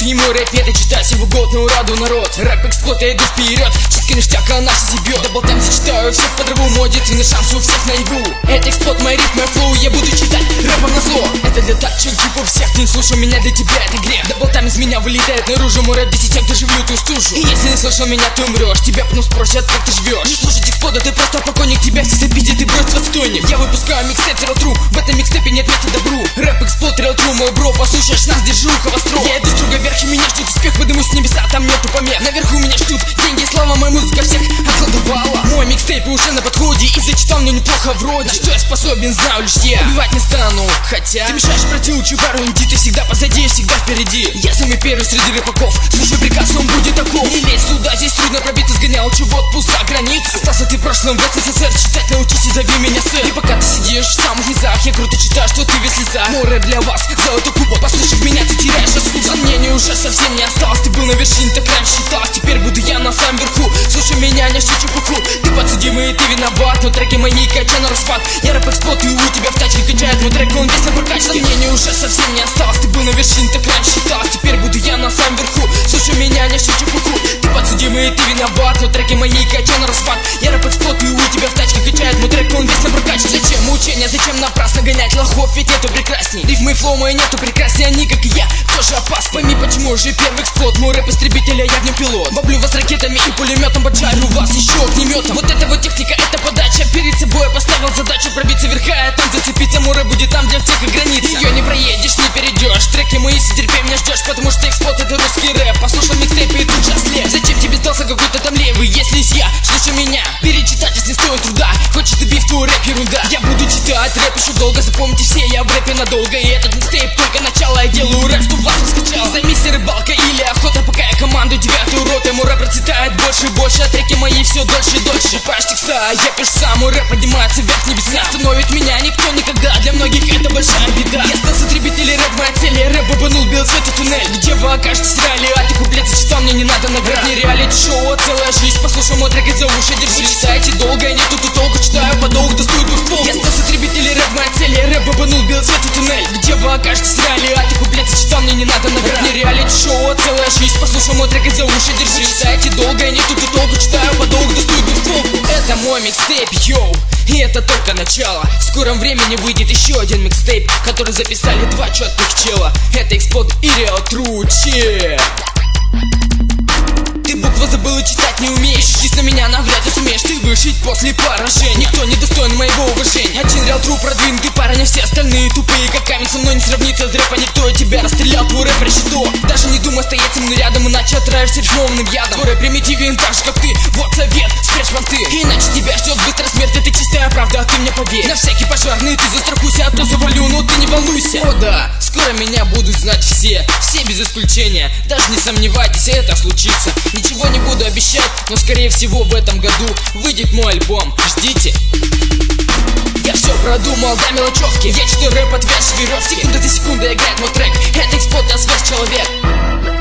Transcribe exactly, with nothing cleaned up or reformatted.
и мой рэп, это читать его год на ураду народ. Рэп эксплод, я иду вперед, читка ништяк, она все зебет. Даблтайм зачитаю всех по древу, мой единственный шанс у всех наяву. Это эксплод, мой ритм, мой флоу, я буду читать рэпом на зло. Это для тачек, типа всех, ты не слушал меня, для тебя это грех. Даблтайм из меня вылетает наружу, мой рэп десять тех, даже в лютую стужу. И если не слышал меня, ты умрешь, тебя потом спросят, как ты живешь. Не слушать эксплода, ты просто покойник, тебя все запиздят и бросят в отстойник. Я выпускаю микстейп Real True, в этом микстепе нет места добру. Рэп эксплод, Real True, мой бро, послушаешь нас, держи ухо востро. Я иду строго вверх, и меня ждет успех, подымусь с небеса, там нету помех. Наверху меня ждут деньги и слава, моя музыка всех окладывала. Мой микстейп уже на подходе, и зачитал мне неплохо вроде. На что я способен, знаю лишь я, убивать не стану, хотя ты мешаешь пройти учу пару инди, ты всегда позади, всегда впереди. Я самый первый среди рэпаков, слушай приказ, он будет таков. Не лезь сюда, здесь трудно пробиться, сгонял чего отпуск за границу. Остался ты в прошлом в СССР, читать научись и зови меня сэр. И пока ты сидишь в самых низах, я круто читаю, что ты весь слезах. Мой рэп для вас, золотой кубок, послушав меня, ты теряешь рассудок. Сомнений уже совсем не осталось, ты был на вершине, так раньше считалось. Теперь буду я на самом верху, слушай меня, не щу чепуху. Ты подсудимый, ты виноват, но треки мои кача на распад. Я рэп эксплод, и у тебя в тачке качает мой трек, он весь на прокачке. Сомнений уже совсем не осталось, ты был на вершине, так раньше считалось. Теперь буду я на самом верху, слушай меня, не щу чепуху. Ты подсудимый, ты виноват, но треки мои кача на распад. Я рэп эксплод, и у тебя в тачке качает мой трек, он весь на прокачке. Зачем мучения, зачем напрасно гонять лохов, ведь нету прекрасней. Рифмы и флоу мои нету прекрасней, они, как и я, тоже опасны. Пойми, почему уже первый эксплод, мой рэп истребителя, я в нем пилот. Бомблю вас ракетами и пулеметом, поджарю вас еще огнеметом. Вот это вот техника, это подача, перед собой я поставил задачу пробиться верха, а там зацепиться, мой рэп будет там, где в тех и граница. Ее не проедешь, не перейдешь, треки мои с терпением ждешь, потому что эксплод это русский рэп. Послушал микстейп и тут же слеп. Зачем тебе сдался какой-то там левый, если есть я, слушай меня. Перечитать, если стоит труда, хочешь ты биф, твой рэп ерунда. Я буду читать рэп еще долго, запомните все, я в рэпе надолго. И этот микстейп только начало, я делаю рэп, чтоб вас скачал. Займись рыбалка или охота, пока я командую девятую роту. Мой рэп процветает больше и больше, а треки мои все дольше и дольше. Паш текста, я пишу сам, мой рэп поднимается вверх небеса. Остановит меня никто никогда, для многих это большая беда. Я стал сотребителем, рэп моя цель, я рэп бабанул, бил свет и туннель. Где вы окажетесь, реалии, а ты куплет зачитал, мне не надо наград. Не реалити-шоу, целая жизнь, послушай мой трек и за уши держи. Читайте долго, я нету тут толку, читаю подолгу, достаю тут пол. Я стал сотребителем, рэп моя цель, я рэп бабанул, бил свет и туннель. Где вы окажетесь, реалии, а ты куплет зачитал, мне не надо наград. Не реалити-шоу, целая жизнь, послушай мой трек и за уши держи. Читайте долго, я нету тут толку, читаю подолгу, достаю тут пол. Это мой микстейп, йоу, и это только начало. В скором времени выйдет еще один микстейп, который записали два четких чела. Это эксплод и Real True, че. Ты буквы забыл и читать не умеешь, учись на меня, навряд ли сумеешь ты выжить после поражения. Никто не достоин моего уважения. Один Real True продвинутый парень, а все остальные тупые, как камень, со мной не сравнится с рэпа никто. Тебя расстрелял, твой рэп решето. Даже не думай стоять со мной рядом, иначе отравишься рифмованным ядом. Твой рэп примитивен так же, как ты, вот совет, спрячь понты. Иначе тебя ждет быстрая смерть, это чистая правда, а ты мне поверь. На всякий пожарный ты застрахуйся, а то завалю, но ты не волнуйся. О да, скоро меня будут знать все, все без исключения. Даже не сомневайтесь, это случится. Ничего не буду обещать, но скорее всего в этом году выйдет мой альбом. Ждите. Я все продумал до мелочевки, я читаю рэп от верш веревки. Секунда за секундой играет мой трек, это эксплод, я сверхчеловек.